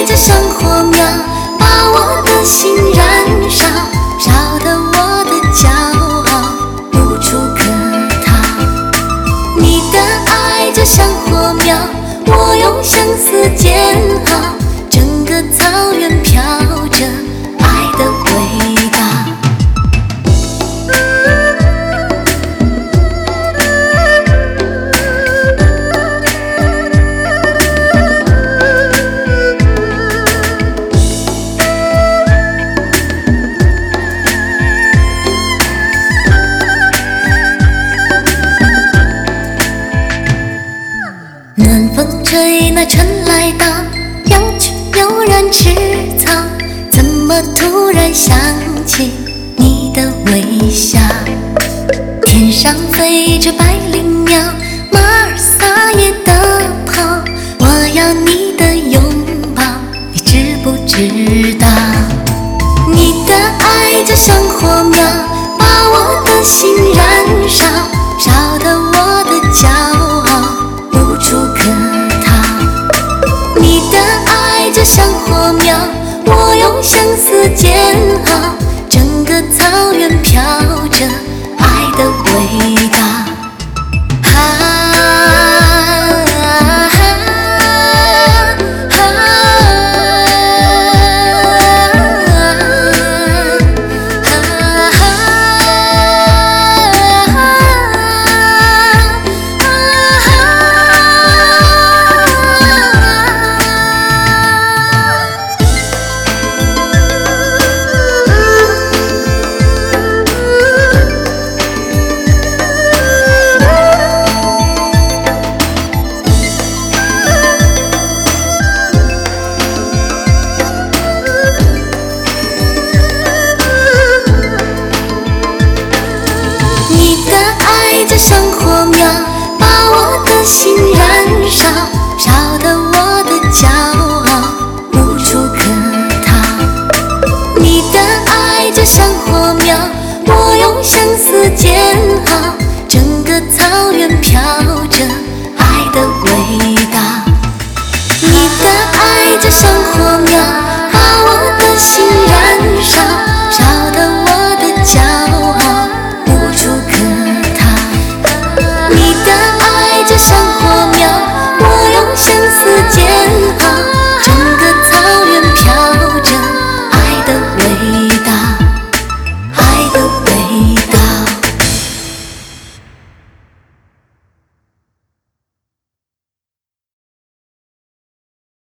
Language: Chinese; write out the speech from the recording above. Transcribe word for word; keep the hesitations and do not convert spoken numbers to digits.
爱就像火苗，把我的心燃烧，烧得我的骄傲无处可逃。你的爱就像火苗，我用相思煎熬，整个草原飘着爱的味道。暖风吹，那春来到，又去悠然池草，怎么突然想起你的微笑？天上飞着百灵鸟，马儿撒野地跑，我要你的拥抱，你知不知道？你的爱就像火苗，把我的心燃烧，烧得我的骄傲无处可逃。你的爱就像火苗，我用相思煎熬，整个草原飘着爱的味道。啊啊啊就像火苗，把我的心燃烧，烧得我的骄傲无处可逃。你的爱就像火苗，我用相思煎熬，整个草原飘着爱的味道。你的爱就像火苗，